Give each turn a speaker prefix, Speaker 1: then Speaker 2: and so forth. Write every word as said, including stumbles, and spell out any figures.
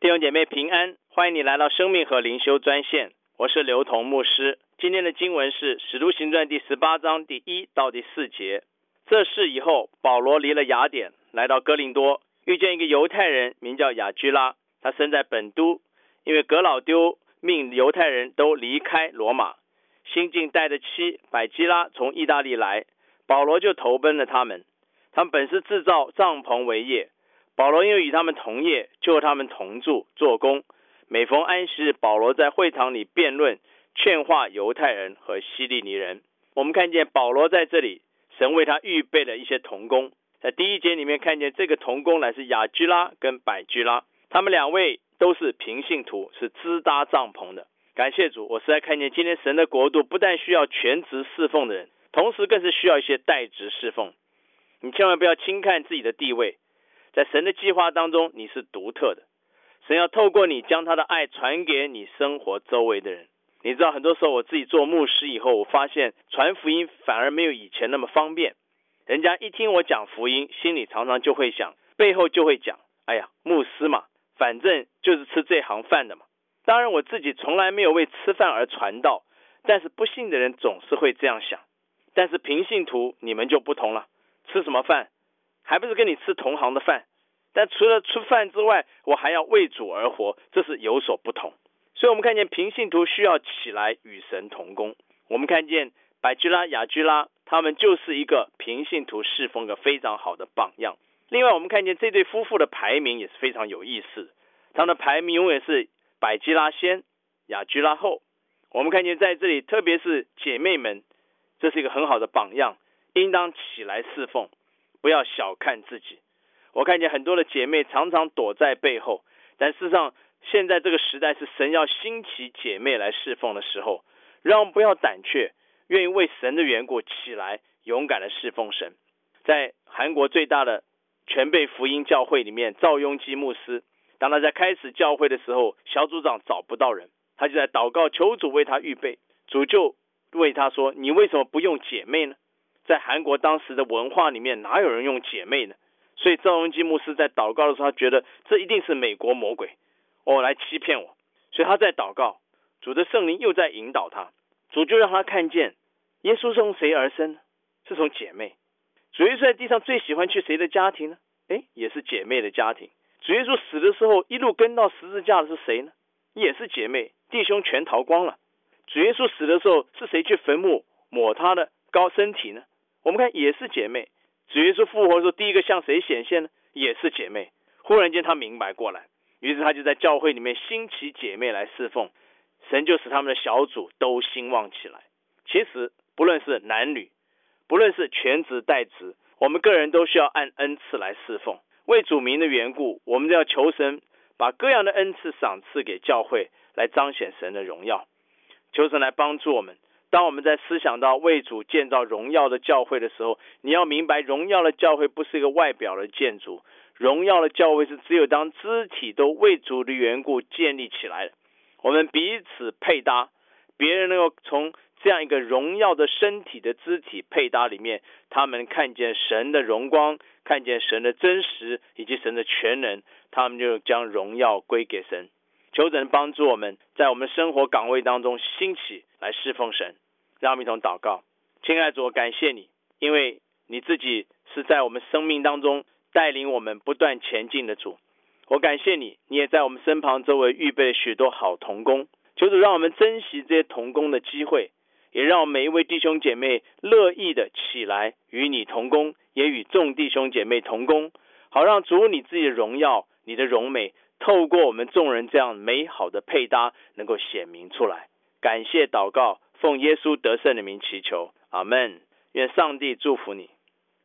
Speaker 1: 弟兄姐妹平安，欢迎你来到生命和灵修专线，我是刘同牧师。今天的经文是使徒行传第十八章第一到第四节。这事以后，保罗离了雅典，来到哥林多，遇见一个犹太人名叫雅居拉，他生在本都，因为革老丢命犹太人都离开罗马，新近带着妻百基拉从意大利来，保罗就投奔了他们。他们本是制造帐篷为业，保罗因为与他们同业，就和他们同住做工。每逢安息日，保罗在会堂里辩论，劝化犹太人和希利尼人。我们看见保罗在这里，神为他预备了一些同工。在第一节里面看见这个同工乃是雅居拉跟百居拉，他们两位都是平信徒，是支搭帐篷的。感谢主，我实在看见今天神的国度不但需要全职侍奉的人，同时更是需要一些代职侍奉。你千万不要轻看自己的地位，在神的计划当中你是独特的，神要透过你将他的爱传给你生活周围的人。你知道很多时候我自己做牧师以后，我发现传福音反而没有以前那么方便。人家一听我讲福音，心里常常就会想，背后就会讲，哎呀，牧师嘛，反正就是吃这行饭的嘛。当然我自己从来没有为吃饭而传道，但是不信的人总是会这样想。但是平信徒你们就不同了，吃什么饭？还不是跟你吃同行的饭？但除了吃饭之外，我还要为主而活，这是有所不同。所以我们看见平信徒需要起来与神同工。我们看见百居拉、雅居拉，他们就是一个平信徒侍奉的非常好的榜样。另外我们看见这对夫妇的排名也是非常有意思的，他们的排名永远是百基拉先，雅居拉后。我们看见在这里，特别是姐妹们，这是一个很好的榜样，应当起来侍奉，不要小看自己。我看见很多的姐妹常常躲在背后，但事实上现在这个时代是神要兴起姐妹来侍奉的时候，让我们不要胆怯，愿意为神的缘故起来勇敢的侍奉神。在韩国最大的全备福音教会里面，赵雍基牧师，当他在开始教会的时候，小组长找不到人，他就在祷告求主为他预备。主就为他说，你为什么不用姐妹呢？在韩国当时的文化里面，哪有人用姐妹呢？所以赵雍基牧师在祷告的时候，他觉得这一定是美国魔鬼哦来欺骗我，所以他在祷告，主的圣灵又在引导他，主就让他看见耶稣是从谁而生呢？是从姐妹。主耶稣在地上最喜欢去谁的家庭呢？诶，也是姐妹的家庭。主耶稣死的时候一路跟到十字架的是谁呢？也是姐妹。弟兄全逃光了。主耶稣死的时候是谁去坟墓抹他的高身体呢？我们看也是姐妹。主耶稣复活的时候第一个向谁显现呢？也是姐妹。忽然间他明白过来，于是他就在教会里面兴起姐妹来侍奉，神就使他们的小组都兴旺起来。其实不论是男女，不论是全职代职，我们个人都需要按恩赐来侍奉。为主名的缘故，我们要求神把各样的恩赐赏赐给教会，来彰显神的荣耀。求神来帮助我们，当我们在思想到为主建造荣耀的教会的时候，你要明白荣耀的教会不是一个外表的建筑，荣耀的教会是只有当肢体都为主的缘故建立起来的。我们彼此配搭，别人能够从这样一个荣耀的身体的肢体配搭里面，他们看见神的荣光，看见神的真实以及神的全能，他们就将荣耀归给神。求神帮助我们在我们生活岗位当中兴起来侍奉神。让我们一同祷告。亲爱的主，感谢你，因为你自己是在我们生命当中带领我们不断前进的主。我感谢你，你也在我们身旁周围预备了许多好同工。求主让我们珍惜这些同工的机会，也让我们每一位弟兄姐妹乐意的起来与你同工，也与众弟兄姐妹同工，好让主你自己的荣耀，你的荣美透过我们众人这样美好的配搭能够显明出来。感谢祷告，奉耶稣得胜的名祈求，阿们。愿上帝祝福你。